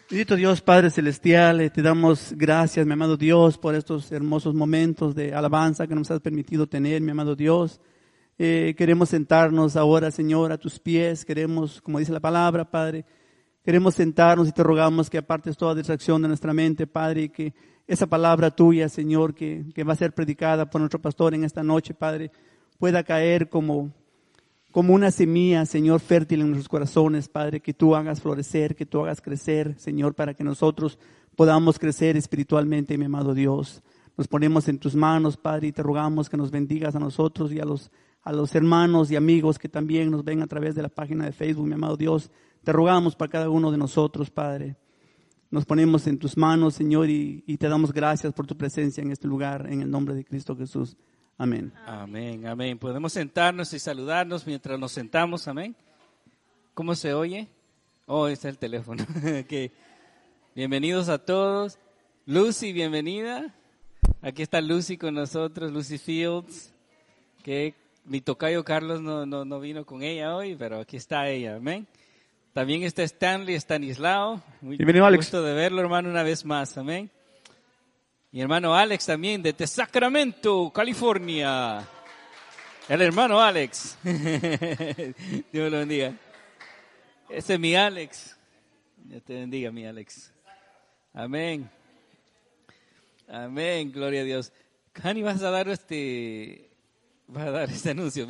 Bendito Dios, Padre Celestial, te damos gracias, mi amado Dios, por estos hermosos momentos de alabanza que nos has permitido tener, mi amado Dios. Queremos sentarnos ahora, Señor, a tus pies. Queremos, como dice la palabra, Padre, queremos sentarnos y te rogamos que apartes toda distracción de nuestra mente, Padre, y que esa palabra tuya, Señor, que va a ser predicada por nuestro pastor en esta noche, Padre, pueda caer como una semilla, Señor, fértil en nuestros corazones, Padre, que tú hagas florecer, que tú hagas crecer, Señor, para que nosotros podamos crecer espiritualmente, mi amado Dios. Nos ponemos en tus manos, Padre, y te rogamos que nos bendigas a nosotros y a los hermanos y amigos que también nos ven a través de la página de Facebook, mi amado Dios. Te rogamos para cada uno de nosotros, Padre. Nos ponemos en tus manos, Señor, y te damos gracias por tu presencia en este lugar, en el nombre de Cristo Jesús. Amén. Amén, amén. Podemos sentarnos y saludarnos mientras nos sentamos, amén. ¿Cómo se oye? Oh, está el teléfono. Okay. Bienvenidos a todos. Lucy, bienvenida. Aquí está Lucy con nosotros, Lucy Fields. Que mi tocayo Carlos no vino con ella hoy, pero aquí está ella, amén. También está Stanley Estanislao. Bienvenido, Alex. Gusto de verlo, hermano, una vez más, amén. Mi hermano Alex también, desde Sacramento, California. El hermano Alex. Dios lo bendiga. Ese es mi Alex. Dios te bendiga, mi Alex. Amén. Amén, gloria a Dios. Hani, vas a dar este anuncio.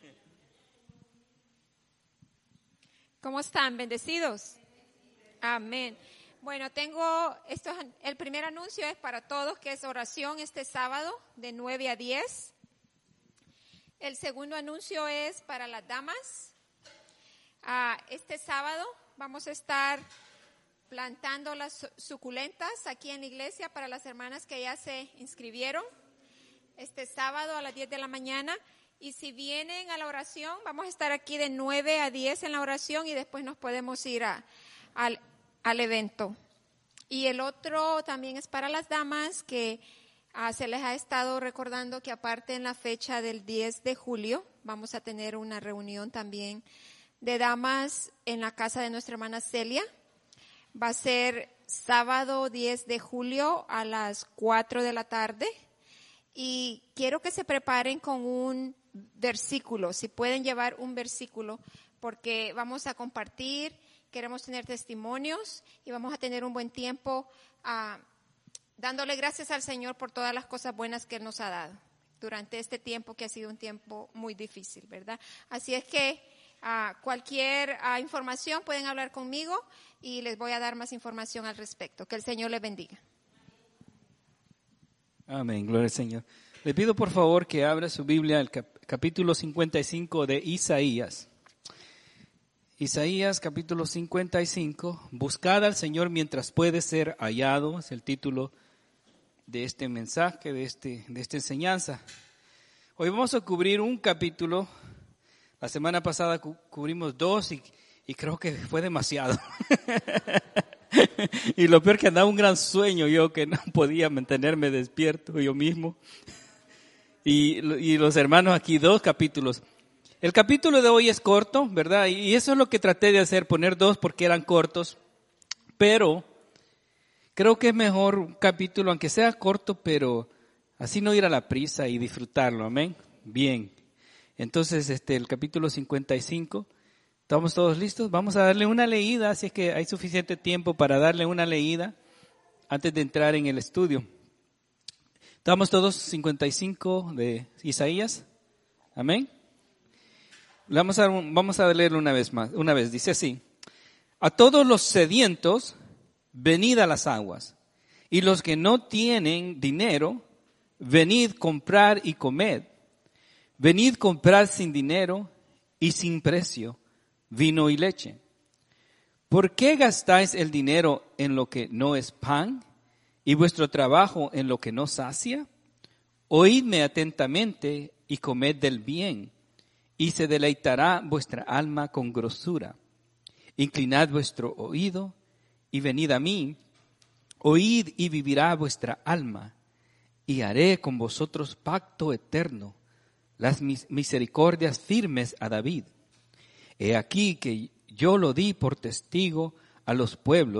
¿Cómo están? ¿Bendecidos? Amén. Bueno, el primer anuncio es para todos, que es oración este sábado de 9 a 10. El segundo anuncio es para las damas. Este sábado vamos a estar plantando las suculentas aquí en la iglesia para las hermanas que ya se inscribieron. Este sábado a las 10 de la mañana. Y si vienen a la oración, vamos a estar aquí de 9 a 10 en la oración y después nos podemos ir al evento. Y el otro también es para las damas, que se les ha estado recordando que aparte en la fecha del 10 de julio vamos a tener una reunión también de damas en la casa de nuestra hermana Celia. Va a ser sábado 10 de julio a las 4 de la tarde. Y quiero que se preparen con un versículo, si pueden llevar un versículo, porque vamos a compartir, queremos tener testimonios y vamos a tener un buen tiempo dándole gracias al Señor por todas las cosas buenas que Él nos ha dado durante este tiempo que ha sido un tiempo muy difícil, ¿verdad? Así es que cualquier información pueden hablar conmigo y les voy a dar más información al respecto. Que el Señor les bendiga. Amén, gloria al Señor. Le pido por favor que abra su Biblia al capítulo 55 de Isaías. Isaías capítulo 55, buscad al Señor mientras puede ser hallado, es el título de este mensaje, de esta enseñanza. Hoy vamos a cubrir un capítulo. La semana pasada cubrimos 2 y creo que fue demasiado. Y lo peor que andaba un gran sueño yo, que no podía mantenerme despierto yo mismo. Y los hermanos aquí 2 capítulos. El capítulo de hoy es corto, ¿verdad? Y eso es lo que traté de hacer, poner 2 porque eran cortos. Pero creo que es mejor un capítulo, aunque sea corto, pero así no ir a la prisa y disfrutarlo, amén. Bien. Entonces, el capítulo 55, ¿estamos todos listos? Vamos a darle una leída, así es que hay suficiente tiempo para darle una leída antes de entrar en el estudio. ¿Estamos todos 55 de Isaías? Amén. Vamos a leerlo una vez, dice así: a todos los sedientos, venid a las aguas, y los que no tienen dinero, venid comprar y comed. Venid comprar sin dinero y sin precio vino y leche. ¿Por qué gastáis el dinero en lo que no es pan y vuestro trabajo en lo que no sacia? Oídme atentamente y comed del bien, y se deleitará vuestra alma con grosura. Inclinad vuestro oído y venid a mí. Oíd y vivirá vuestra alma, y haré con vosotros pacto eterno, las misericordias firmes a David. He aquí que yo lo di por testigo a los pueblos,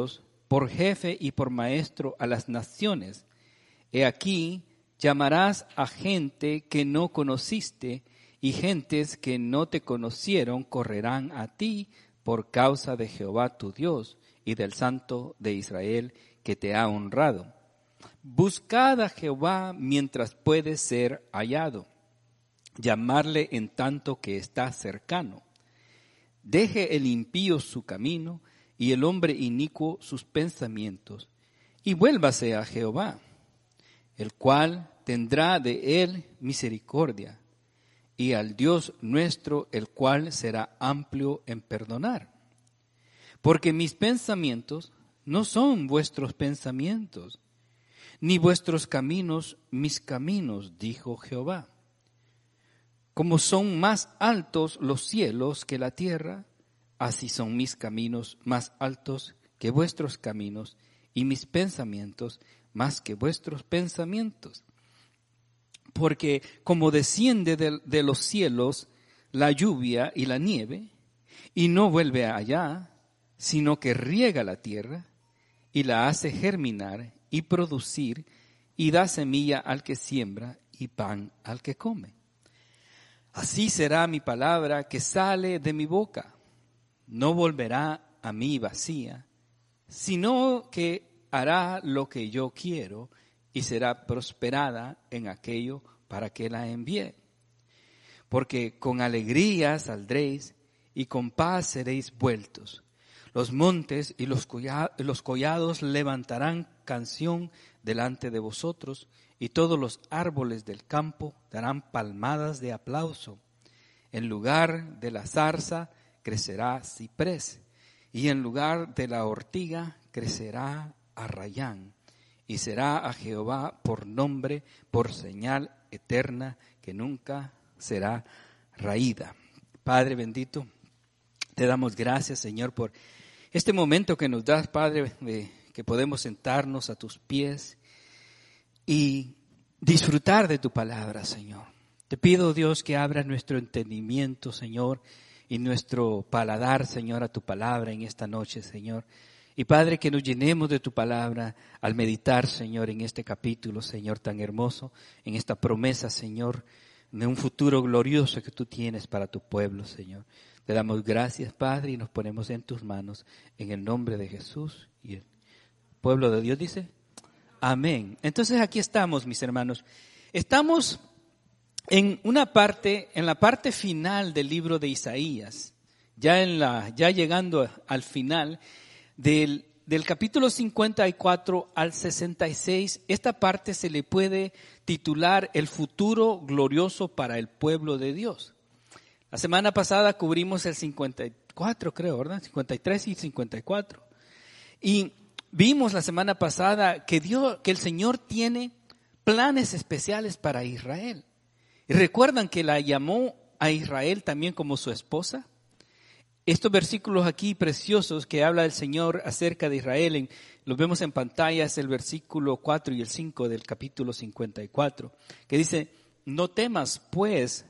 por jefe y por maestro a las naciones. He aquí, llamarás a gente que no conociste, y gentes que no te conocieron correrán a ti por causa de Jehová tu Dios y del Santo de Israel que te ha honrado. Buscad a Jehová mientras puede ser hallado, llamarle en tanto que está cercano. Deje el impío su camino y el hombre inicuo sus pensamientos, y vuélvase a Jehová, el cual tendrá de él misericordia, y al Dios nuestro, el cual será amplio en perdonar. Porque mis pensamientos no son vuestros pensamientos, ni vuestros caminos mis caminos, dijo Jehová. Como son más altos los cielos que la tierra, así son mis caminos más altos que vuestros caminos, y mis pensamientos más que vuestros pensamientos. Porque como desciende de los cielos la lluvia y la nieve, y no vuelve allá, sino que riega la tierra, y la hace germinar y producir, y da semilla al que siembra y pan al que come. Así será mi palabra que sale de mi boca. No volverá a mí vacía, sino que hará lo que yo quiero, y será prosperada en aquello para que la envíe. Porque con alegría saldréis y con paz seréis vueltos. Los montes y los collados levantarán canción delante de vosotros, y todos los árboles del campo darán palmadas de aplauso. En lugar de la zarza crecerá ciprés, y en lugar de la ortiga crecerá arrayán. Y será a Jehová por nombre, por señal eterna que nunca será raída. Padre bendito, te damos gracias, Señor, por este momento que nos das, Padre, que podemos sentarnos a tus pies y disfrutar de tu palabra, Señor. Te pido, Dios, que abras nuestro entendimiento, Señor, y nuestro paladar, Señor, a tu palabra en esta noche, Señor. Y Padre, que nos llenemos de tu palabra al meditar, Señor, en este capítulo, Señor, tan hermoso, en esta promesa, Señor, de un futuro glorioso que tú tienes para tu pueblo, Señor. Te damos gracias, Padre, y nos ponemos en tus manos, en el nombre de Jesús. Y el pueblo de Dios dice, amén. Entonces aquí estamos, mis hermanos. Estamos en la parte final del libro de Isaías, ya llegando al final. Del capítulo 54 al 66, esta parte se le puede titular el futuro glorioso para el pueblo de Dios. La semana pasada cubrimos el 54, creo, ¿verdad? 53 y 54. Y vimos la semana pasada que el Señor tiene planes especiales para Israel. Y recuerdan que la llamó a Israel también como su esposa. Estos versículos aquí preciosos que habla el Señor acerca de Israel, los vemos en pantalla, es el versículo 4 y el 5 del capítulo 54, que dice, no temas pues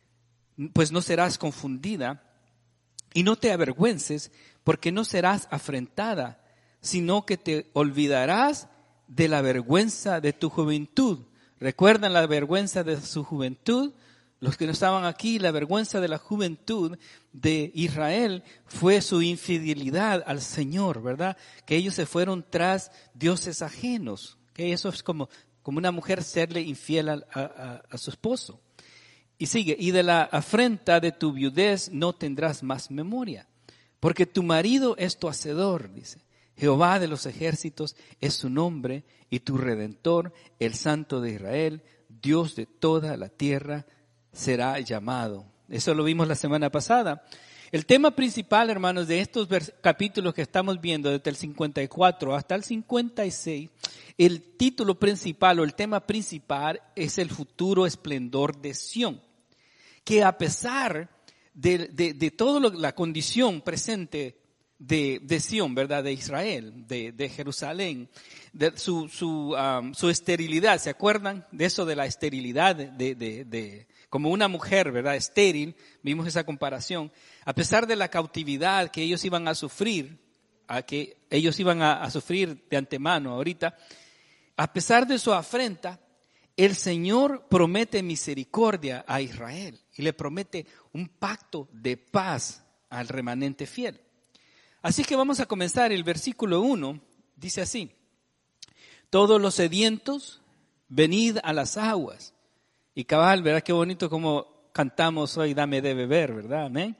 no serás confundida, y no te avergüences, porque no serás afrentada, sino que te olvidarás de la vergüenza de tu juventud. ¿Recuerdan la vergüenza de su juventud? Los que no estaban aquí, la vergüenza de la juventud de Israel fue su infidelidad al Señor, ¿verdad? Que ellos se fueron tras dioses ajenos, que eso es como una mujer serle infiel a su esposo. Y sigue, y de la afrenta de tu viudez no tendrás más memoria, porque tu marido es tu hacedor, dice. Jehová de los ejércitos es su nombre, y tu Redentor, el Santo de Israel, Dios de toda la tierra, será llamado. Eso lo vimos la semana pasada. El tema principal, hermanos, de estos capítulos que estamos viendo, desde el 54 hasta el 56, el título principal o el tema principal es el futuro esplendor de Sión, que a pesar de toda la condición presente de Sión, ¿verdad? De Israel, de Jerusalén, de su esterilidad, ¿se acuerdan de eso de la esterilidad como una mujer, ¿verdad? Estéril, vimos esa comparación. A pesar de la cautividad que ellos iban a sufrir a que ellos iban a sufrir de antemano ahorita, a pesar de su afrenta, el Señor promete misericordia a Israel y le promete un pacto de paz al remanente fiel. Así que vamos a comenzar. El versículo 1 dice así: todos los sedientos, venid a las aguas. Y cabal, ¿verdad? Qué bonito como cantamos hoy, dame de beber, ¿verdad? Amén.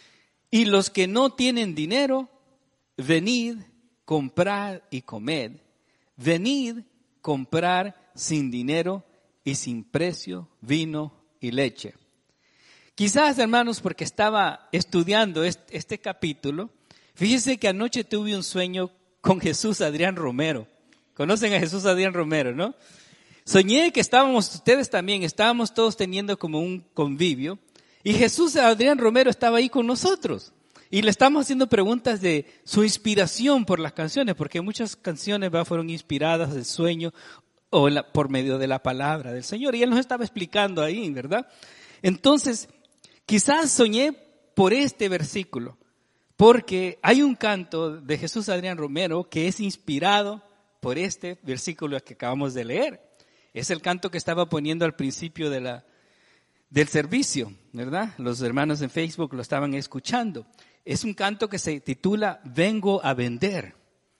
Y los que no tienen dinero, venid, comprad y comed. Venid, comprar sin dinero y sin precio vino y leche. Quizás, hermanos, porque estaba estudiando este capítulo, fíjense que anoche tuve un sueño con Jesús Adrián Romero. ¿Conocen a Jesús Adrián Romero, no? Soñé que ustedes también, estábamos todos teniendo como un convivio y Jesús Adrián Romero estaba ahí con nosotros. Y le estamos haciendo preguntas de su inspiración por las canciones, porque muchas canciones fueron inspiradas del sueño o por medio de la palabra del Señor. Y Él nos estaba explicando ahí, ¿verdad? Entonces, quizás soñé por este versículo, porque hay un canto de Jesús Adrián Romero que es inspirado por este versículo que acabamos de leer. Es el canto que estaba poniendo al principio del servicio, ¿verdad? Los hermanos en Facebook lo estaban escuchando. Es un canto que se titula Vengo a vender.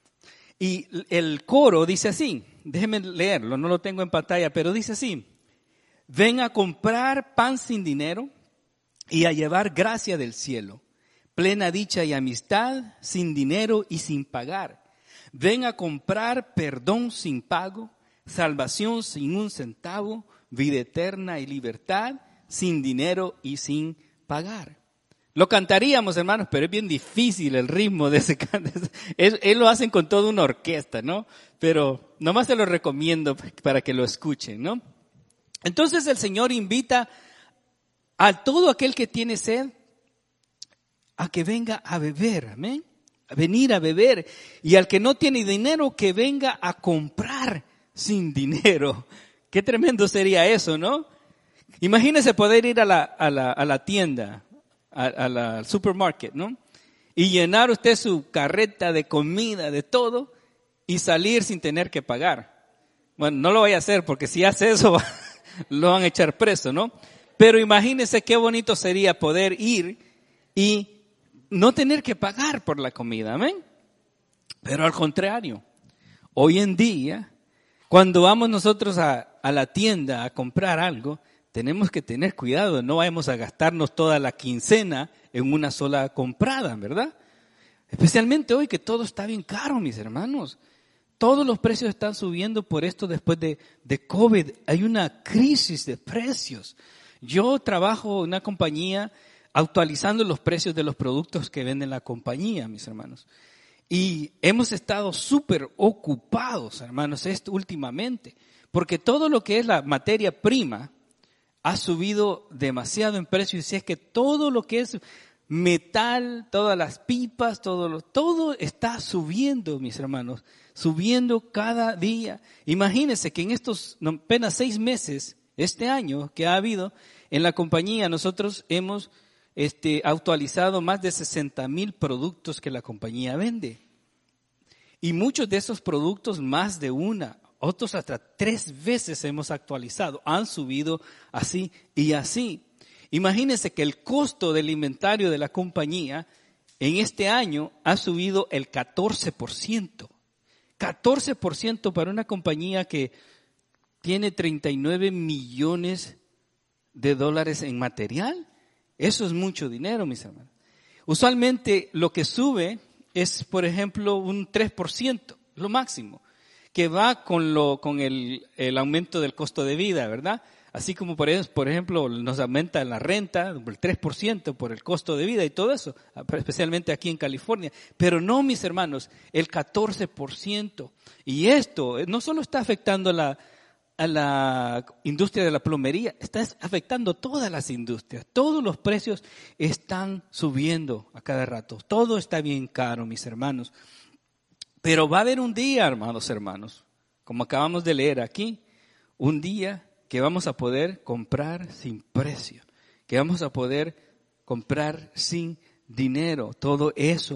Y el coro dice así, déjenme leerlo, no lo tengo en pantalla, pero dice así: ven a comprar pan sin dinero y a llevar gracia del cielo, plena dicha y amistad, sin dinero y sin pagar. Ven a comprar perdón sin pago, salvación sin un centavo, vida eterna y libertad, sin dinero y sin pagar. Lo cantaríamos, hermanos, pero es bien difícil el ritmo de ese canto. Él lo hacen con toda una orquesta, ¿no? Pero nomás se lo recomiendo para que lo escuchen, ¿no? Entonces el Señor invita a todo aquel que tiene sed a que venga a beber, amén. A venir a beber. Y al que no tiene dinero, que venga a comprar sin dinero. Qué tremendo sería eso, ¿no? Imagínese poder ir a la tienda, al supermarket, ¿no? Y llenar usted su carreta de comida, de todo, y salir sin tener que pagar. Bueno, no lo vaya a hacer, porque si hace eso, lo van a echar preso, ¿no? Pero imagínese qué bonito sería poder ir y no tener que pagar por la comida, ¿amén? Pero al contrario, hoy en día, cuando vamos nosotros a la tienda a comprar algo, tenemos que tener cuidado, no vamos a gastarnos toda la quincena en una sola comprada, ¿verdad? Especialmente hoy que todo está bien caro, mis hermanos. Todos los precios están subiendo por esto después de COVID. Hay una crisis de precios. Yo trabajo en una compañía actualizando los precios de los productos que vende la compañía, mis hermanos. Y hemos estado súper ocupados, hermanos, últimamente, porque todo lo que es la materia prima ha subido demasiado en precio. Y si es que todo lo que es metal, todas las pipas, todo está subiendo, mis hermanos, subiendo cada día. Imagínense que en estos apenas 6 meses, este año que ha habido, en la compañía nosotros hemos actualizado más de 60,000 productos que la compañía vende. Y muchos de esos productos, más de una, otros hasta 3 veces hemos actualizado, han subido así y así. Imagínense que el costo del inventario de la compañía en este año ha subido el 14%. 14% para una compañía que tiene 39 millones de dólares en material. Eso es mucho dinero, mis hermanos. Usualmente lo que sube es, por ejemplo, un 3%, lo máximo, que va con el aumento del costo de vida, ¿verdad? Así como por ejemplo nos aumenta la renta, el 3% por el costo de vida y todo eso, especialmente aquí en California. Pero no, mis hermanos, el 14%. Y esto no solo está afectando a la industria de la plomería, está afectando todas las industrias. Todos los precios están subiendo a cada rato. Todo está bien caro, mis hermanos. Pero va a haber un día, hermanos, como acabamos de leer aquí, un día que vamos a poder comprar sin precio, que vamos a poder comprar sin dinero. Todo eso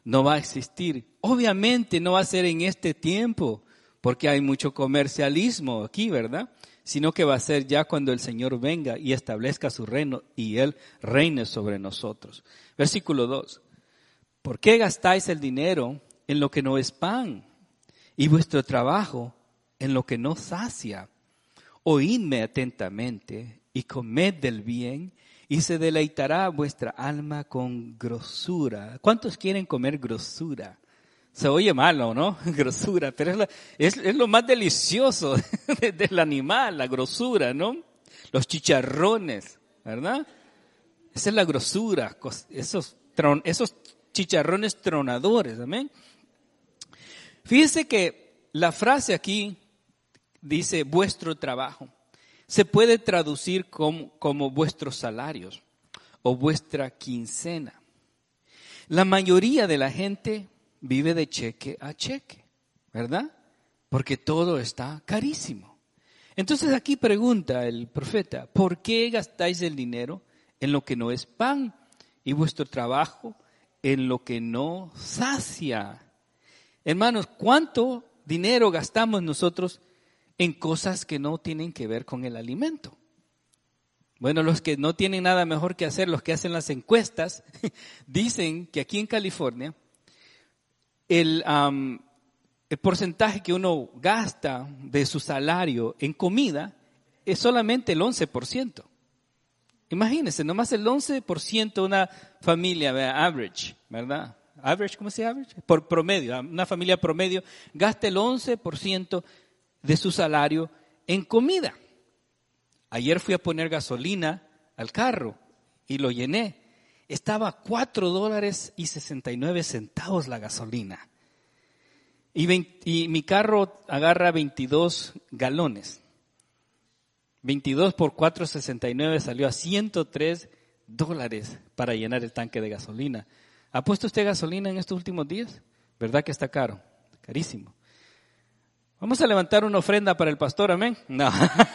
no va a existir. Obviamente no va a ser en este tiempo, porque hay mucho comercialismo aquí, ¿verdad? Sino que va a ser ya cuando el Señor venga y establezca su reino y Él reine sobre nosotros. Versículo 2. ¿Por qué gastáis el dinero en lo que no es pan y vuestro trabajo en lo que no sacia? Oídme atentamente y comed del bien y se deleitará vuestra alma con grosura. ¿Cuántos quieren comer grosura? Se oye malo, ¿no? Grosura, pero es lo más delicioso del animal, la grosura, ¿no? Los chicharrones, ¿verdad? Esa es la grosura, esos chicharrones tronadores, amén. Fíjese que la frase aquí dice vuestro trabajo. Se puede traducir como vuestros salarios o vuestra quincena. La mayoría de la gente vive de cheque a cheque, ¿verdad? Porque todo está carísimo. Entonces aquí pregunta el profeta, ¿por qué gastáis el dinero en lo que no es pan y vuestro trabajo en lo que no sacia? Hermanos, ¿cuánto dinero gastamos nosotros en cosas que no tienen que ver con el alimento? Bueno, los que no tienen nada mejor que hacer, los que hacen las encuestas, dicen que aquí en California el porcentaje que uno gasta de su salario en comida es solamente el 11%. Imagínense, nomás el 11% de una familia, average, ¿verdad? Average, ¿cómo se llama? Por promedio, una familia promedio gasta el 11% de su salario en comida. Ayer fui a poner gasolina al carro y lo llené. Estaba $4.69 la gasolina. Y mi carro agarra 22 galones. 22 por 4.69 salió a $103 para llenar el tanque de gasolina. ¿Ha puesto usted gasolina en estos últimos días? ¿Verdad que está caro? Carísimo. Vamos a levantar una ofrenda para el pastor, amén. No.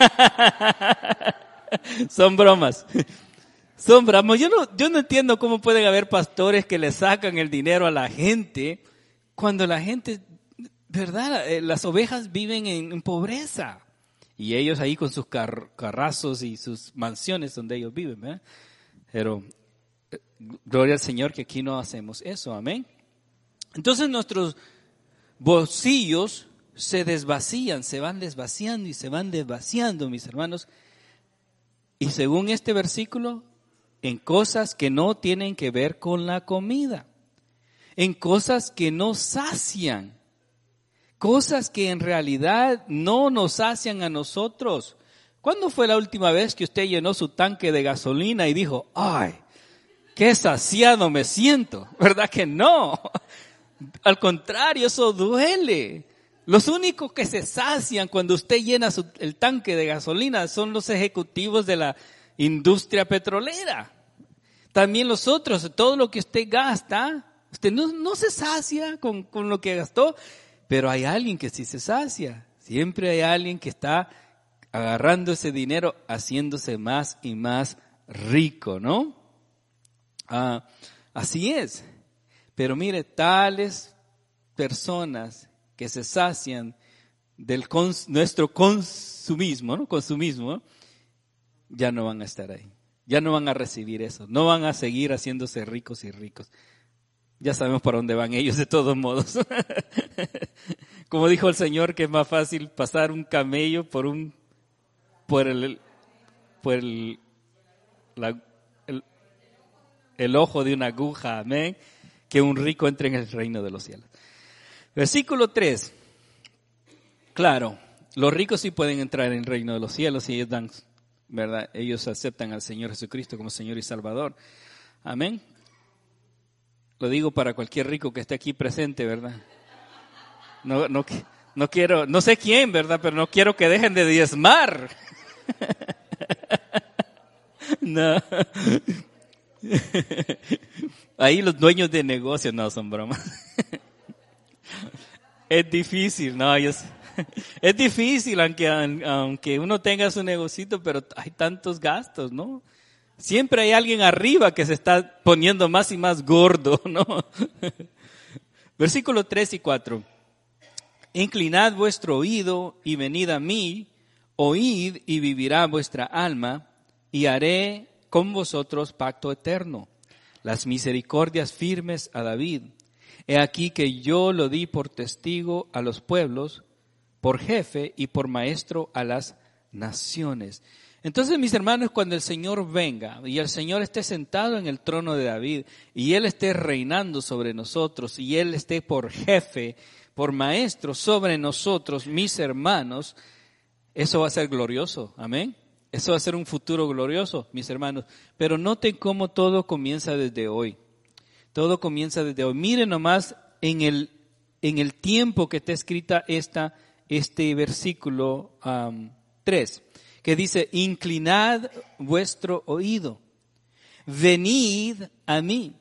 Son bromas. Son bromas. Yo no entiendo cómo pueden haber pastores que le sacan el dinero a la gente cuando la gente, ¿verdad? Las ovejas viven en pobreza. Y ellos ahí con sus carrazos y sus mansiones donde ellos viven, ¿verdad? Pero gloria al Señor que aquí no hacemos eso, amén. Entonces nuestros bolsillos se desvacían, se van desvaciando y se van desvaciando, mis hermanos. Y según este versículo, en cosas que no tienen que ver con la comida, en cosas que no sacian, cosas que en realidad no nos sacian a nosotros. ¿Cuándo fue la última vez que usted llenó su tanque de gasolina y dijo, ay, qué saciado me siento? ¿Verdad que no? Al contrario, eso duele. Los únicos que se sacian cuando usted llena el tanque de gasolina son los ejecutivos de la industria petrolera. También los otros, todo lo que usted gasta, usted no se sacia con lo que gastó, pero hay alguien que sí se sacia. Siempre hay alguien que está agarrando ese dinero, haciéndose más y más rico, ¿no? Así es. Pero mire, tales personas que se sacian del nuestro consumismo, ¿no? Consumismo, ya no van a estar ahí. Ya no van a recibir eso. No van a seguir haciéndose ricos y ricos. Ya sabemos para dónde van ellos de todos modos. Como dijo el Señor, que es más fácil pasar un camello por el ojo de una aguja, amén, que un rico entre en el reino de los cielos. Versículo 3. Claro, los ricos sí pueden entrar en el reino de los cielos y ellos dan, ¿verdad? Ellos aceptan al Señor Jesucristo como Señor y Salvador. Amén. Lo digo para cualquier rico que esté aquí presente, ¿verdad? No quiero, no sé quién, ¿verdad? Pero no quiero que dejen de diezmar. No. Ahí los dueños de negocios no son bromas. Es difícil, no, es difícil aunque uno tenga su negocito, pero hay tantos gastos, ¿no? Siempre hay alguien arriba que se está poniendo más y más gordo, ¿no? Versículos 3 y 4. Inclinad vuestro oído y venid a mí, oíd y vivirá vuestra alma, y haré con vosotros pacto eterno, las misericordias firmes a David. He aquí que yo lo di por testigo a los pueblos, por jefe y por maestro a las naciones. Entonces, mis hermanos, cuando el Señor venga y el Señor esté sentado en el trono de David y Él esté reinando sobre nosotros y Él esté por jefe, por maestro sobre nosotros, mis hermanos, eso va a ser glorioso, amén. Eso va a ser un futuro glorioso, mis hermanos. Pero noten cómo todo comienza desde hoy. Todo comienza desde hoy. Miren nomás en el tiempo que está escrita este versículo 3, que dice, inclinad vuestro oído, venid a mí,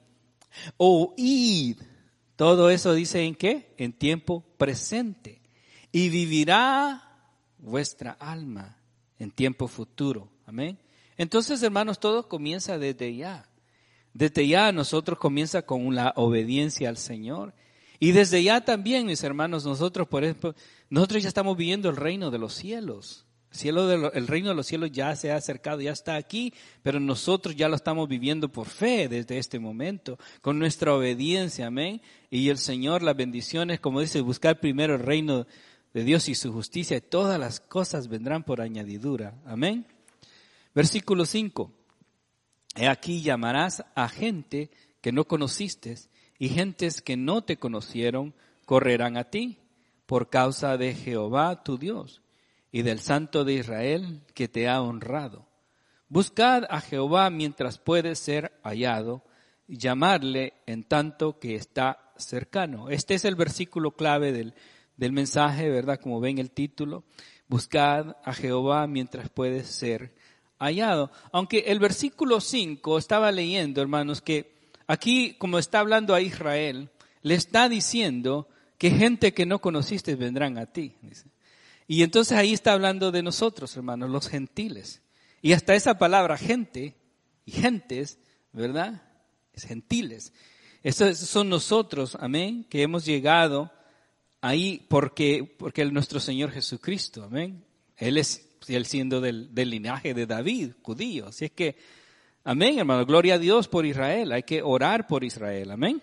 oíd. Todo eso dice ¿en qué? En tiempo presente. Y vivirá vuestra alma en tiempo futuro. Amén. Entonces, hermanos, todo comienza desde ya. Desde ya nosotros comienza con la obediencia al Señor. Y desde ya también, mis hermanos, nosotros ya estamos viviendo el reino de los cielos. El reino de los cielos ya se ha acercado, ya está aquí, pero nosotros ya lo estamos viviendo por fe desde este momento, con nuestra obediencia, amén. Y el Señor, las bendiciones, como dice, buscar primero el reino de Dios y su justicia, y todas las cosas vendrán por añadidura, amén. Versículo 5. He aquí llamarás a gente que no conociste, y gentes que no te conocieron correrán a ti, por causa de Jehová tu Dios, y del Santo de Israel que te ha honrado. Buscad a Jehová mientras puede ser hallado, y llamarle en tanto que está cercano. Este es el versículo clave del mensaje, ¿verdad? Como ven el título. Buscad a Jehová mientras puede ser hallado. Aunque el versículo 5 estaba leyendo, hermanos, que aquí, como está hablando a Israel, le está diciendo que gente que no conociste vendrán a ti, dice. Y entonces ahí está hablando de nosotros, hermanos, los gentiles. Y hasta esa palabra gente y gentes, ¿verdad? Es gentiles. Esos son nosotros, amén, que hemos llegado ahí porque nuestro Señor Jesucristo, amén. Él siendo del linaje de David, judío. Así es que, amén, hermano, gloria a Dios por Israel. Hay que orar por Israel, amén.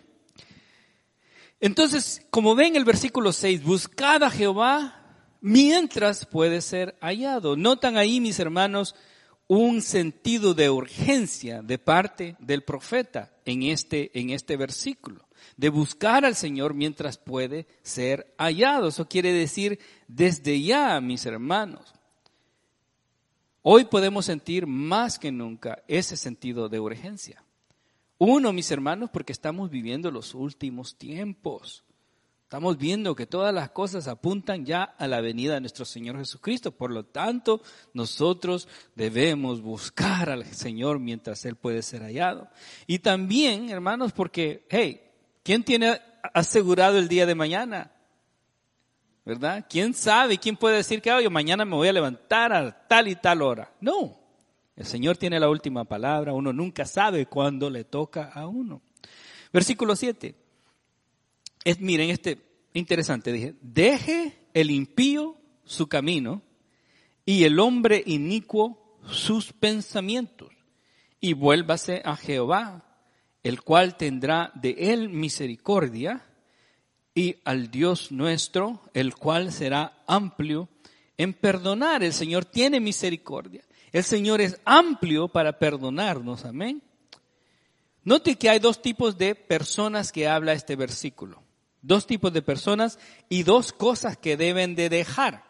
Entonces, como ven el versículo 6, buscad a Jehová mientras puede ser hallado. Notan ahí, mis hermanos, un sentido de urgencia de parte del profeta en este versículo, de buscar al Señor mientras puede ser hallado. Eso quiere decir desde ya, mis hermanos. Hoy podemos sentir más que nunca ese sentido de urgencia. Uno, mis hermanos, porque estamos viviendo los últimos tiempos. Estamos viendo que todas las cosas apuntan ya a la venida de nuestro Señor Jesucristo. Por lo tanto, nosotros debemos buscar al Señor mientras Él puede ser hallado. Y también, hermanos, porque, hey, ¿quién tiene asegurado el día de mañana? ¿Verdad? ¿Quién sabe? ¿Quién puede decir que oye, mañana me voy a levantar a tal y tal hora? No. El Señor tiene la última palabra. Uno nunca sabe cuándo le toca a uno. Versículo 7. Miren, interesante, dije, deje el impío su camino y el hombre inicuo sus pensamientos y vuélvase a Jehová, el cual tendrá de él misericordia, y al Dios nuestro, el cual será amplio en perdonar. El Señor tiene misericordia. El Señor es amplio para perdonarnos, amén. Note que hay dos tipos de personas que habla este versículo. Dos tipos de personas y dos cosas que deben de dejar.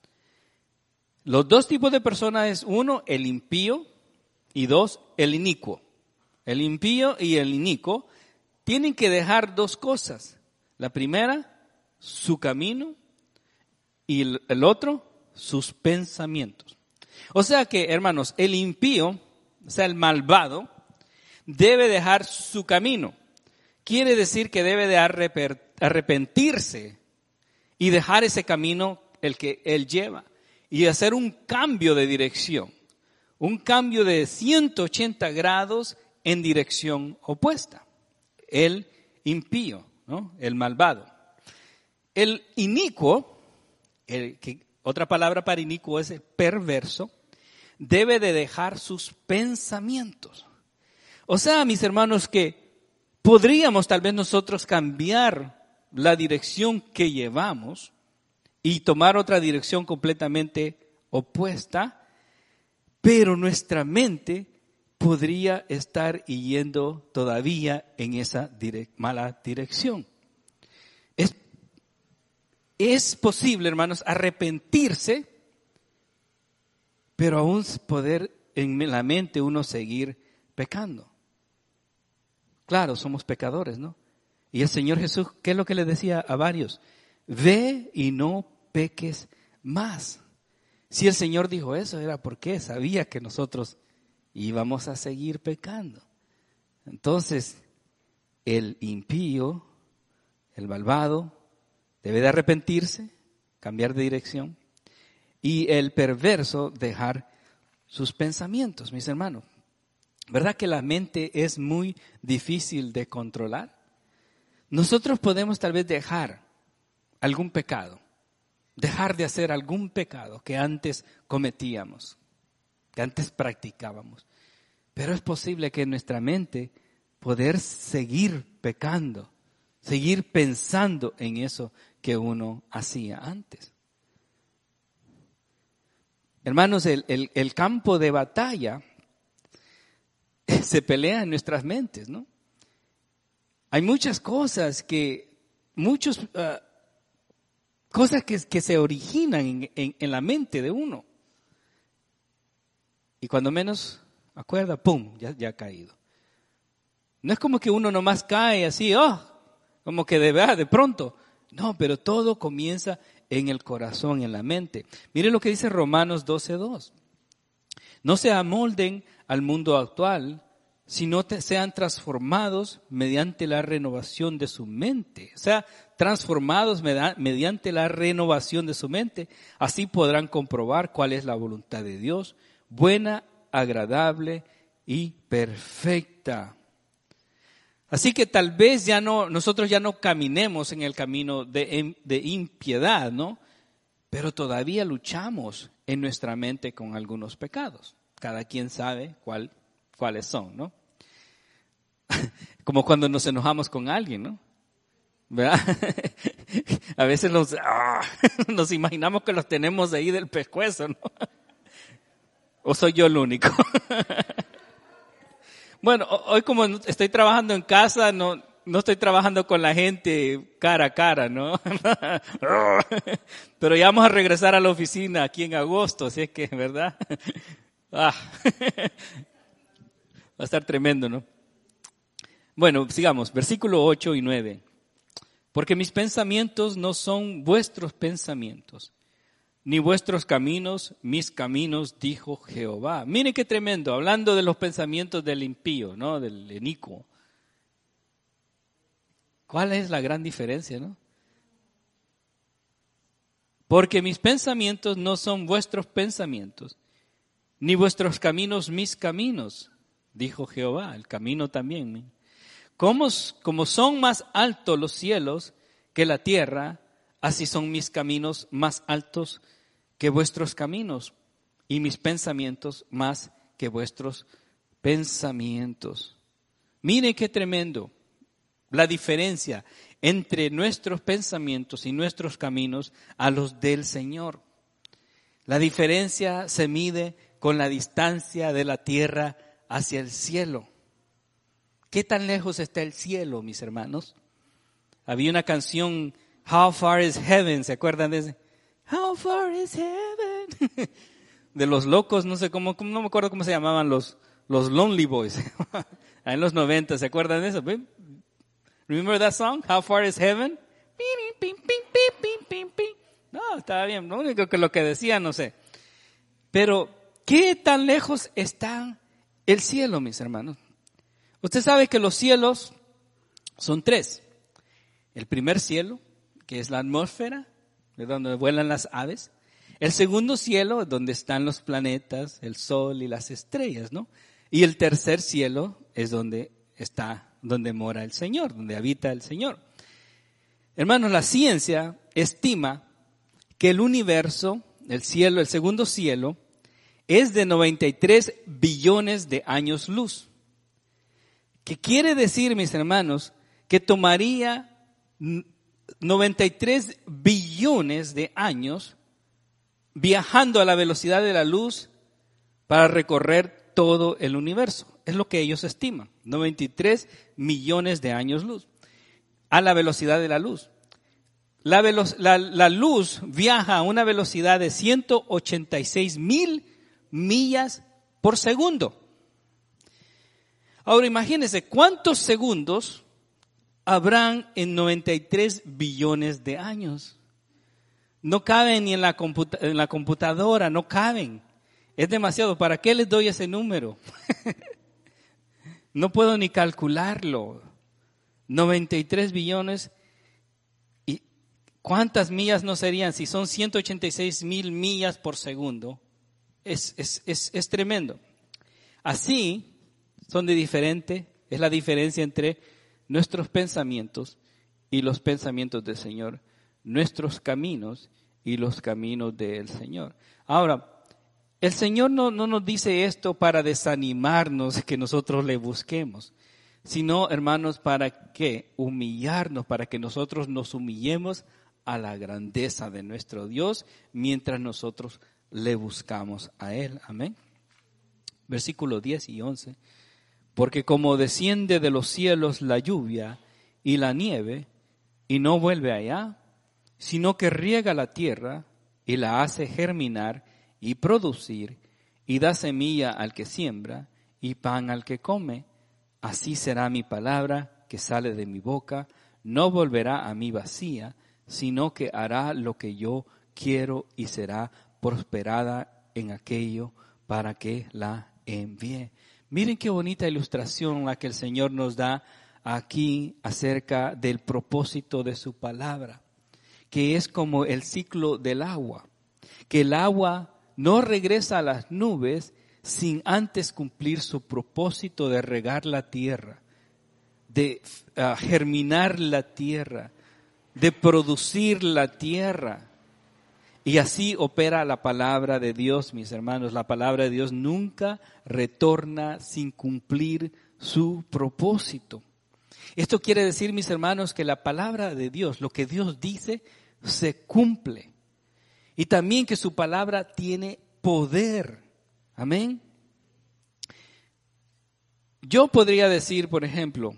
Los dos tipos de personas es uno, el impío, y dos, el inicuo. El impío y el inicuo tienen que dejar dos cosas. La primera, su camino, y el otro, sus pensamientos. O sea que, hermanos, el impío, o sea, el malvado, debe dejar su camino. Quiere decir que debe de arrepentirse y dejar ese camino el que él lleva y hacer un cambio de dirección, un cambio de 180 grados en dirección opuesta. El impío, ¿no? El malvado. El inicuo, otra palabra para inicuo es el perverso, debe de dejar sus pensamientos. O sea, mis hermanos, que podríamos tal vez nosotros cambiar la dirección que llevamos y tomar otra dirección completamente opuesta, pero nuestra mente podría estar yendo todavía en esa mala dirección. Es posible, hermanos, arrepentirse, pero aún poder en la mente uno seguir pecando. Claro, somos pecadores, ¿no? Y el Señor Jesús, ¿qué es lo que le decía a varios? Ve y no peques más. Si el Señor dijo eso, era porque sabía que nosotros íbamos a seguir pecando. Entonces, el impío, el malvado, debe de arrepentirse, cambiar de dirección, y el perverso dejar sus pensamientos, mis hermanos. ¿Verdad que la mente es muy difícil de controlar? Nosotros podemos tal vez dejar algún pecado, dejar de hacer algún pecado que antes cometíamos, que antes practicábamos. Pero es posible que en nuestra mente poder seguir pecando, seguir pensando en eso que uno hacía antes. Hermanos, el campo de batalla se pelea en nuestras mentes, ¿no? Hay muchas cosas cosas que se originan en la mente de uno. Y cuando menos acuerda, ¡pum!, ya ha caído. No es como que uno nomás cae así, como que de pronto. No, pero todo comienza en el corazón, en la mente. Miren lo que dice Romanos 12:2. No se amolden al mundo actual, sino sean transformados mediante la renovación de su mente. O sea, transformados mediante la renovación de su mente. Así podrán comprobar cuál es la voluntad de Dios, buena, agradable y perfecta. Así que tal vez nosotros ya no caminemos en el camino de impiedad, ¿no? Pero todavía luchamos en nuestra mente con algunos pecados. Cada quien sabe cuáles son, ¿no? Como cuando nos enojamos con alguien, ¿no? ¿Verdad? A veces nos imaginamos que los tenemos ahí del pescuezo, ¿no? ¿O soy yo el único? Bueno, hoy como estoy trabajando en casa, no estoy trabajando con la gente cara a cara, ¿no? Pero ya vamos a regresar a la oficina aquí en agosto, así es que, ¿verdad? Va a estar tremendo, ¿no? Bueno, sigamos, versículo 8 y 9. Porque mis pensamientos no son vuestros pensamientos, ni vuestros caminos, mis caminos, dijo Jehová. Miren qué tremendo, hablando de los pensamientos del impío, ¿no? Del inicuo. ¿Cuál es la gran diferencia, no? Porque mis pensamientos no son vuestros pensamientos, ni vuestros caminos, mis caminos, dijo Jehová. El camino también. Como son más altos los cielos que la tierra, así son mis caminos más altos que vuestros caminos, y mis pensamientos más que vuestros pensamientos. Miren qué tremendo la diferencia entre nuestros pensamientos y nuestros caminos a los del Señor. La diferencia se mide con la distancia de la tierra hacia el cielo. ¿Qué tan lejos está el cielo, mis hermanos? Había una canción, How Far is Heaven, ¿se acuerdan de ese? How far is heaven? De los locos, no sé cómo, no me acuerdo cómo se llamaban los Lonely Boys. En los 90, ¿se acuerdan de eso? Remember that song? How far is heaven? No, estaba bien, lo único que lo que decía, no sé. Pero, ¿qué tan lejos está el cielo, mis hermanos? Usted sabe que los cielos son 3. El primer cielo, que es la atmósfera, de donde vuelan las aves. El segundo cielo, donde están los planetas, el sol y las estrellas, ¿no? Y el tercer cielo es donde mora el Señor, donde habita el Señor. Hermanos, la ciencia estima que el universo, el cielo, el segundo cielo, es de 93 billones de años luz. ¿Qué quiere decir, mis hermanos? Que tomaría 93 billones de años viajando a la velocidad de la luz para recorrer todo el universo. Es lo que ellos estiman, 93 millones de años luz, a la velocidad de la luz. La luz viaja a una velocidad de 186,000 millas por segundo. Ahora imagínense cuántos segundos habrán en 93 billones de años. No caben ni en la computadora, no caben. Es demasiado. ¿Para qué les doy ese número? No puedo ni calcularlo. 93 billones. ¿Y cuántas millas no serían? Si son 186,000 millas por segundo. Es tremendo. Así son de diferente. Es la diferencia entre nuestros pensamientos y los pensamientos del Señor. Nuestros caminos y los caminos del Señor. Ahora, el Señor no nos dice esto para desanimarnos que nosotros le busquemos, sino, hermanos, para que humillarnos, para que nosotros nos humillemos a la grandeza de nuestro Dios mientras nosotros le buscamos a Él. Amén. Versículos 10 y 11. Porque como desciende de los cielos la lluvia y la nieve y no vuelve allá, sino que riega la tierra y la hace germinar y producir, y da semilla al que siembra y pan al que come, así será mi palabra que sale de mi boca, no volverá a mí vacía, sino que hará lo que yo quiero y será prosperada en aquello para que la envíe. Miren qué bonita ilustración la que el Señor nos da aquí acerca del propósito de su palabra, que es como el ciclo del agua, que el agua no regresa a las nubes sin antes cumplir su propósito de regar la tierra, de germinar la tierra, de producir la tierra. Y así opera la palabra de Dios, mis hermanos. La palabra de Dios nunca retorna sin cumplir su propósito. Esto quiere decir, mis hermanos, que la palabra de Dios, lo que Dios dice, se cumple. Y también que su palabra tiene poder. Amén. Yo podría decir, por ejemplo,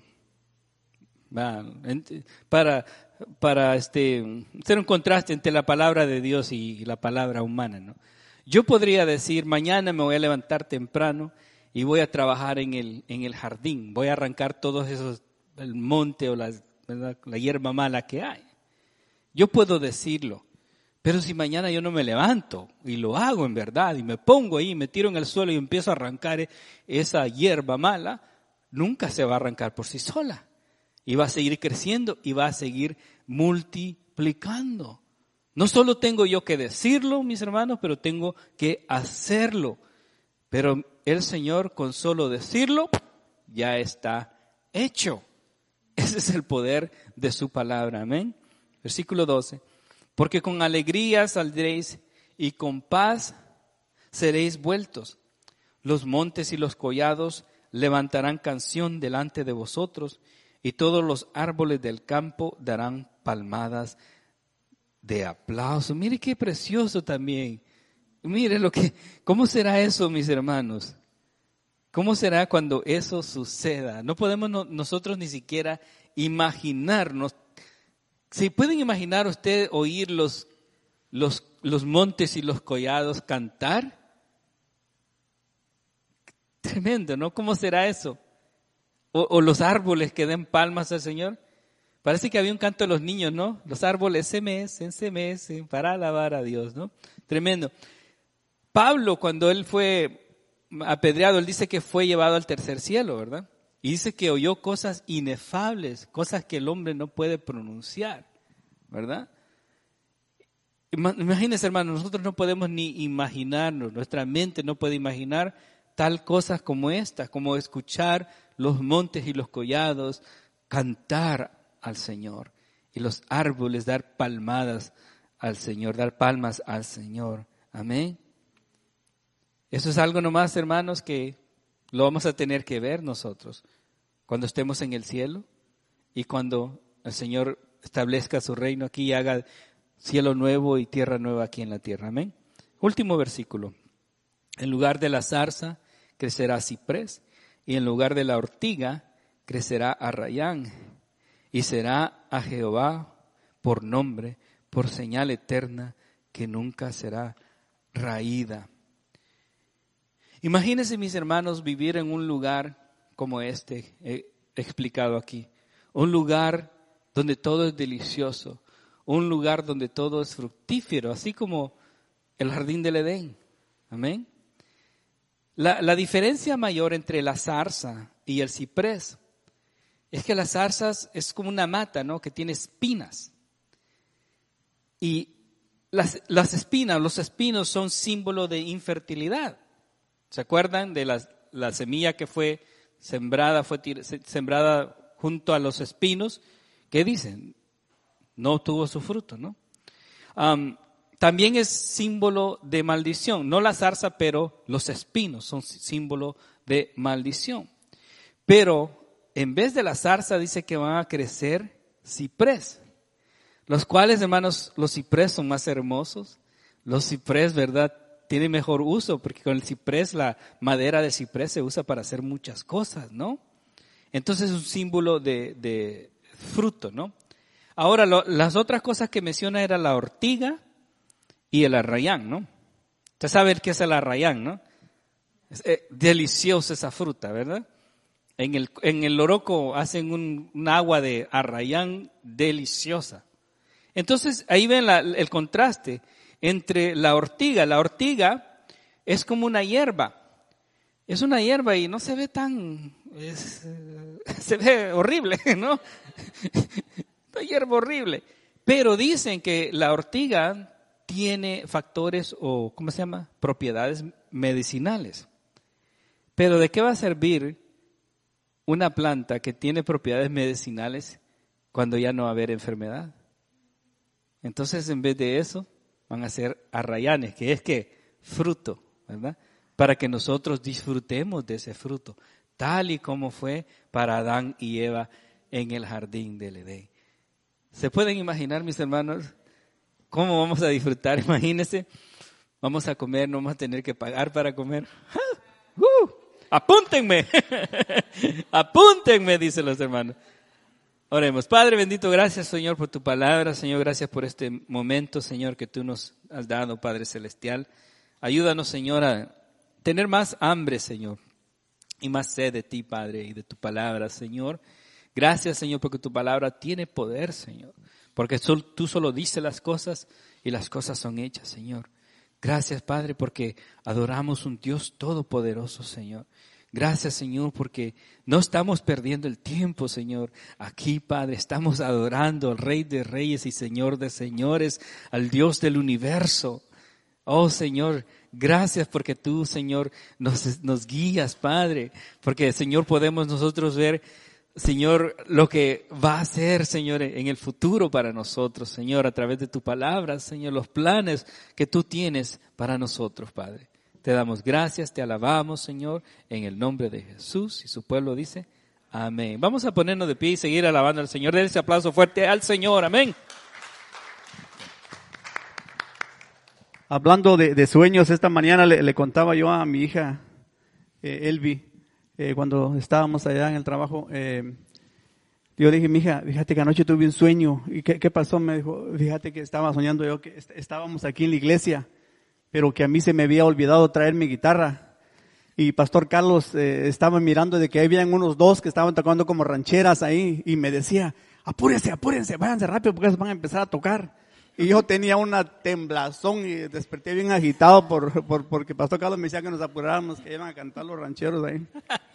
para hacer un contraste entre la palabra de Dios y la palabra humana, ¿no? Yo podría decir, mañana me voy a levantar temprano y voy a trabajar en el jardín. Voy a arrancar todos esos, el monte o la hierba mala que hay. Yo puedo decirlo. Pero si mañana yo no me levanto y lo hago en verdad y me pongo ahí, me tiro en el suelo y empiezo a arrancar esa hierba mala, nunca se va a arrancar por sí sola. Y va a seguir creciendo y va a seguir multiplicando. No solo tengo yo que decirlo, mis hermanos, pero tengo que hacerlo. Pero el Señor, con solo decirlo, ya está hecho. Ese es el poder de su palabra. Amén. Versículo 12. Porque con alegría saldréis y con paz seréis vueltos. Los montes y los collados levantarán canción delante de vosotros y todos los árboles del campo darán palmadas de aplauso. Mire qué precioso también. Mire ¿cómo será eso, mis hermanos? ¿Cómo será cuando eso suceda? No podemos nosotros ni siquiera imaginarnos. ¿Se pueden imaginar ustedes oír los montes y los collados cantar? Tremendo, ¿no? ¿Cómo será eso? O los árboles que den palmas al Señor. Parece que había un canto de los niños, ¿no? Los árboles se mecen para alabar a Dios, ¿no? Tremendo. Pablo, cuando él fue apedreado, él dice que fue llevado al tercer cielo, ¿verdad? Y dice que oyó cosas inefables, cosas que el hombre no puede pronunciar, ¿verdad? Imagínense, hermanos, nosotros no podemos ni imaginarnos, nuestra mente no puede imaginar tal cosas como esta, como escuchar los montes y los collados cantar al Señor. y los árboles dar palmadas al Señor, dar palmas al Señor. Amén. Eso es algo nomás, hermanos, que lo vamos a tener que ver nosotros cuando estemos en el cielo y cuando el Señor establezca su reino aquí y haga cielo nuevo y tierra nueva aquí en la tierra. Amén. Último versículo. En lugar de la zarza crecerá ciprés, y en lugar de la ortiga crecerá arrayán, y será a Jehová por nombre, por señal eterna, que nunca será raída. Imagínense, mis hermanos, vivir en un lugar como este, he explicado aquí. Un lugar donde todo es delicioso, un lugar donde todo es fructífero, así como el jardín del Edén. Amén. La diferencia mayor entre la zarza y el ciprés es que las zarzas es como una mata, ¿no?, que tiene espinas. Y las espinas, los espinos son símbolo de infertilidad. ¿Se acuerdan de la semilla que fue sembrada junto a los espinos? ¿Qué dicen? No tuvo su fruto, ¿no? También es símbolo de maldición. No la zarza, pero los espinos son símbolo de maldición. Pero en vez de la zarza dice que van a crecer ciprés. Los cuales, hermanos, los ciprés son más hermosos. Los ciprés, ¿verdad?, tienen mejor uso, porque con el ciprés, la madera de ciprés se usa para hacer muchas cosas, ¿no? Entonces es un símbolo de fruto, ¿no? Ahora, las otras cosas que menciona era la ortiga y el arrayán, ¿no? Usted sabe qué es el arrayán, ¿no? Es deliciosa esa fruta, ¿verdad? En el Loroco hacen un agua de arrayán deliciosa. Entonces, ahí ven el contraste entre la ortiga. La ortiga es como una hierba. Es una hierba y no se ve se ve horrible, ¿no? Una hierba horrible. Pero dicen que la ortiga tiene factores o, ¿cómo se llama?, propiedades medicinales. Pero ¿de qué va a servir una planta que tiene propiedades medicinales cuando ya no va a haber enfermedad? Entonces, en vez de eso, van a ser arrayanes, que es que fruto, ¿verdad? Para que nosotros disfrutemos de ese fruto, tal y como fue para Adán y Eva en el jardín del Edén. ¿Se pueden imaginar, mis hermanos, cómo vamos a disfrutar? Imagínense, vamos a comer, no vamos a tener que pagar para comer. ¡Apúntenme! ¡Apúntenme!, dicen los hermanos. Oremos. Padre bendito, gracias, Señor, por tu palabra. Señor, gracias por este momento, Señor, que tú nos has dado, Padre celestial. Ayúdanos, Señor, a tener más hambre, Señor, y más sed de ti, Padre, y de tu palabra, Señor. Gracias, Señor, porque tu palabra tiene poder, Señor, porque tú solo dices las cosas y las cosas son hechas, Señor. Gracias, Padre, porque adoramos un Dios todopoderoso, Señor. Gracias, Señor, porque no estamos perdiendo el tiempo, Señor. Aquí, Padre, estamos adorando al Rey de Reyes y Señor de Señores, al Dios del universo. Oh, Señor, gracias porque tú, Señor, nos guías, Padre. Porque, Señor, podemos nosotros ver, Señor, lo que va a ser, Señor, en el futuro para nosotros, Señor, a través de tu palabra, Señor, los planes que tú tienes para nosotros, Padre. Te damos gracias, te alabamos, Señor, en el nombre de Jesús. Y su pueblo dice, amén. Vamos a ponernos de pie y seguir alabando al Señor. Denle ese aplauso fuerte al Señor, amén. Hablando de sueños, esta mañana le contaba yo a mi hija, Elvi, cuando estábamos allá en el trabajo, yo dije, mija, fíjate que anoche tuve un sueño. ¿Y qué pasó? Me dijo, fíjate que estaba soñando yo que estábamos aquí en la iglesia, pero que a mí se me había olvidado traer mi guitarra. Y Pastor Carlos estaba mirando de que habían unos dos que estaban tocando como rancheras ahí, y me decía, apúrense, váyanse rápido porque van a empezar a tocar. Y yo tenía una temblazón y desperté bien agitado porque Pastor Carlos me decía que nos apuráramos, que iban a cantar los rancheros ahí.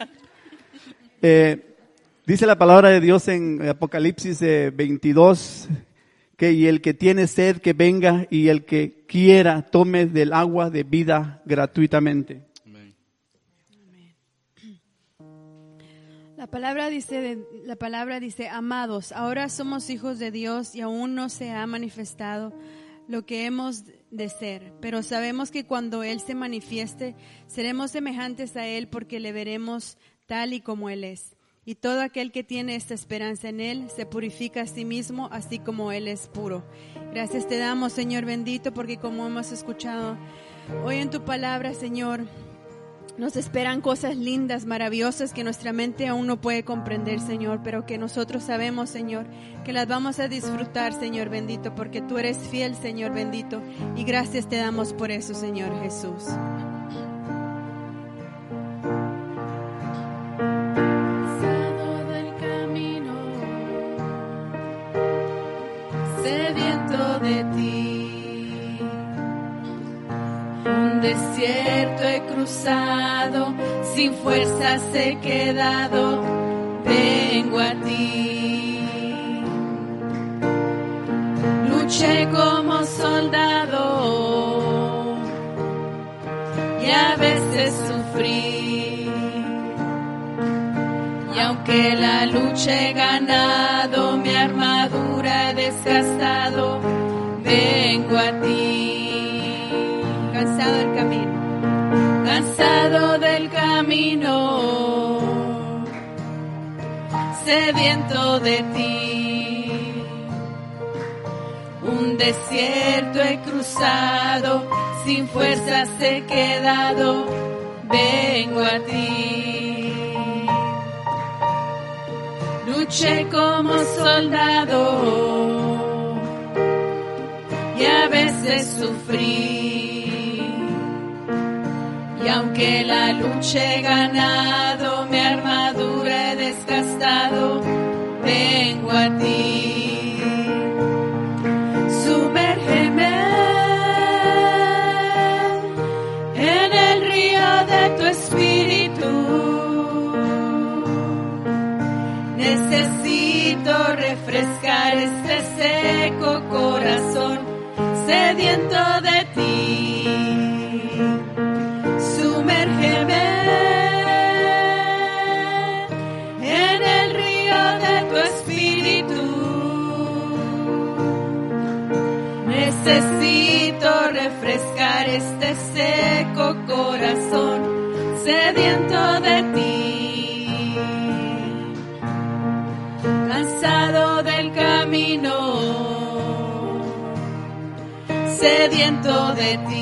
Dice la palabra de Dios en Apocalipsis 22, que y el que tiene sed que venga, y el que quiera tome del agua de vida gratuitamente. La La palabra dice, amados, ahora somos hijos de Dios y aún no se ha manifestado lo que hemos de ser, pero sabemos que cuando Él se manifieste, seremos semejantes a Él porque le veremos tal y como Él es. Y todo aquel que tiene esta esperanza en Él se purifica a sí mismo, así como Él es puro. Gracias te damos, Señor bendito, porque como hemos escuchado hoy en tu palabra, Señor, nos esperan cosas lindas, maravillosas que nuestra mente aún no puede comprender, Señor, pero que nosotros sabemos, Señor, que las vamos a disfrutar, Señor bendito, porque tú eres fiel, Señor bendito, y gracias te damos por eso, Señor Jesús. Cansado del camino, sediento de ti. Un desierto he cruzado, sin fuerzas he quedado, vengo a ti. Luché como soldado y a veces sufrí. Y aunque la lucha he ganado, mi armadura he desgastado, vengo a ti. Cansado del camino, Cansado del camino, sediento de ti. Un desierto he cruzado, sin fuerzas he quedado, vengo a ti. Luché como soldado y a veces sufrí. Y aunque la lucha he ganado, mi armadura he desgastado, vengo a ti. Sumérgeme en el río de tu espíritu. Necesito refrescar este seco corazón sediento de ti. Sumérgeme en el río de tu espíritu. Necesito refrescar este seco corazón sediento de ti. Cansado del camino, sediento de ti.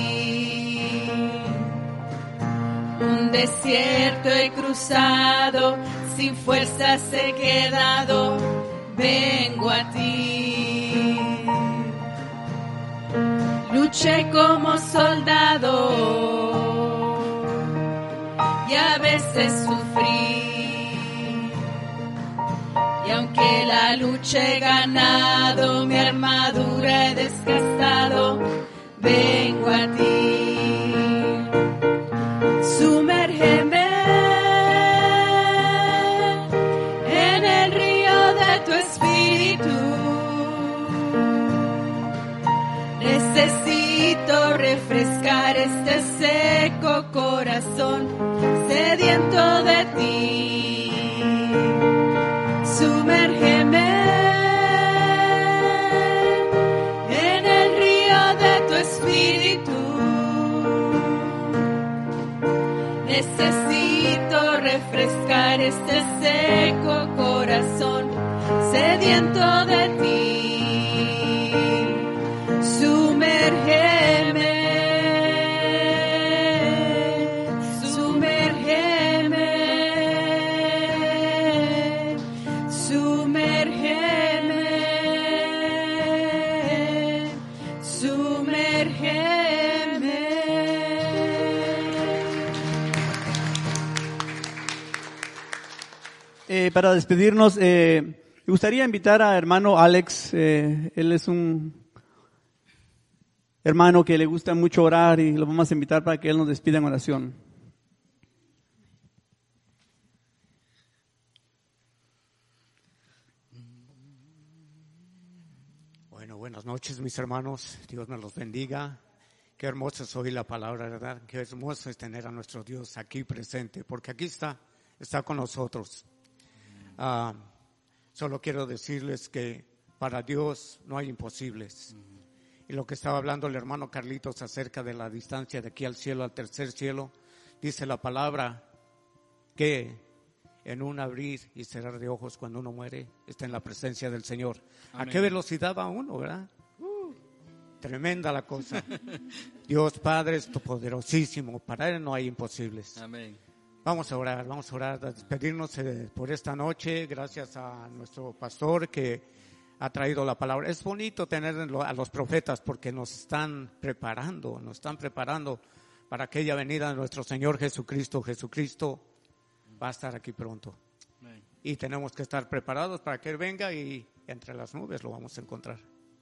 Un desierto he cruzado, sin fuerzas he quedado, vengo a ti. Luché como soldado y a veces sufrí. Y aunque la lucha he ganado, mi armadura he desgastado, vengo a ti. Sumérgeme en el río de tu espíritu. Necesito refrescar este seco corazón sediento de ti. Sumérgeme en el río de tu espíritu. Necesito refrescar este seco corazón sediento de ti. Sumérgeme, sumérgeme, sumérgeme, sumérgeme. Para despedirnos, me gustaría invitar a hermano Alex. Él es un hermano que le gusta mucho orar y lo vamos a invitar para que él nos despida en oración. Bueno, buenas noches mis hermanos, Dios me los bendiga. Qué hermoso es oír la palabra, ¿verdad? Qué hermoso es tener a nuestro Dios aquí presente, porque aquí está con nosotros. Solo quiero decirles que para Dios no hay imposibles. Y lo que estaba hablando el hermano Carlitos acerca de la distancia de aquí al cielo, al tercer cielo, dice la palabra que en un abrir y cerrar de ojos cuando uno muere está en la presencia del Señor. Amén. ¿A qué velocidad va uno, verdad? Tremenda la cosa. Dios Padre es poderosísimo, para Él no hay imposibles. Amén. Vamos a orar, a despedirnos por esta noche. Gracias a nuestro pastor que ha traído la palabra. Es bonito tener a los profetas porque nos están preparando para aquella venida de nuestro Señor Jesucristo. Jesucristo va a estar aquí pronto. Amén. Y tenemos que estar preparados para que Él venga y entre las nubes lo vamos a encontrar.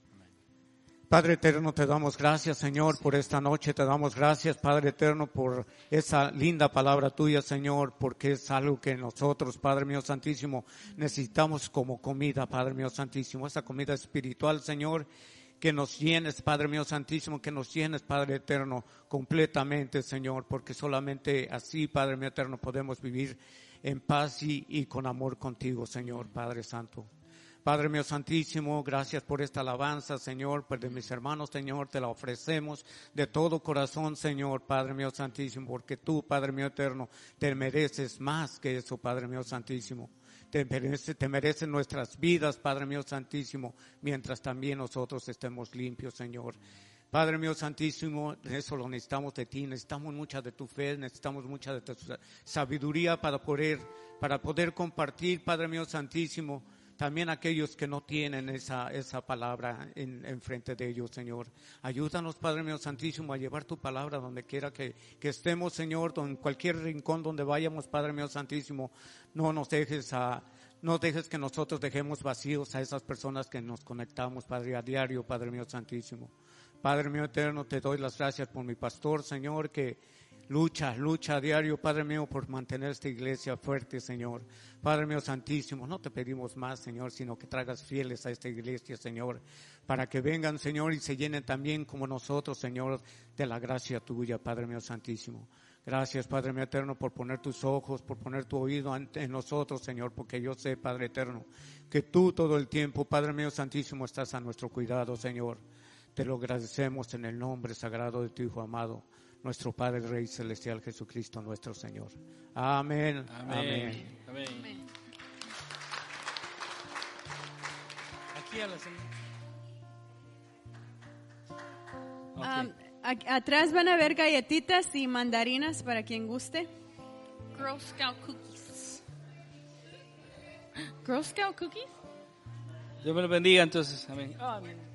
Padre eterno, te damos gracias, Señor, por esta noche. Te damos gracias, Padre eterno, por esa linda palabra tuya, Señor, porque es algo que nosotros, Padre mío santísimo, necesitamos como comida, Padre mío santísimo, esa comida espiritual, Señor, que nos llenes, Padre mío santísimo, que nos llenes, Padre eterno, completamente, Señor, porque solamente así, Padre mío eterno, podemos vivir en paz y con amor contigo, Señor, Padre santo. Padre mío santísimo, gracias por esta alabanza, Señor, pues de mis hermanos, Señor, te la ofrecemos de todo corazón, Señor, Padre mío santísimo, porque tú, Padre mío eterno, te mereces más que eso, Padre mío santísimo. Te merecen nuestras vidas, Padre mío santísimo, mientras también nosotros estemos limpios, Señor. Padre mío santísimo, eso lo necesitamos de ti, necesitamos mucha de tu fe, necesitamos mucha de tu sabiduría para poder compartir, Padre mío santísimo, también aquellos que no tienen esa palabra en frente de ellos, Señor. Ayúdanos, Padre mío santísimo, a llevar tu palabra donde quiera que estemos, Señor, en cualquier rincón donde vayamos, Padre mío santísimo. No dejes que nosotros dejemos vacíos a esas personas que nos conectamos, Padre, a diario, Padre mío santísimo. Padre mío eterno, te doy las gracias por mi pastor, Señor, que lucha a diario, Padre mío, por mantener esta iglesia fuerte, Señor. Padre mío santísimo, no te pedimos más, Señor, sino que traigas fieles a esta iglesia, Señor, para que vengan, Señor, y se llenen también como nosotros, Señor, de la gracia tuya, Padre mío santísimo. Gracias, Padre mío eterno, por poner tus ojos, por poner tu oído en nosotros, Señor, porque yo sé, Padre eterno, que tú todo el tiempo, Padre mío santísimo, estás a nuestro cuidado, Señor. Te lo agradecemos en el nombre sagrado de tu Hijo amado, nuestro Padre Rey Celestial Jesucristo nuestro Señor. Amén. Amén. Amén. Aquí a la señora. Atrás van a ver galletitas y mandarinas para quien guste. Girl Scout cookies. Girl Scout cookies? Dios me lo bendiga entonces. Amén. Amén.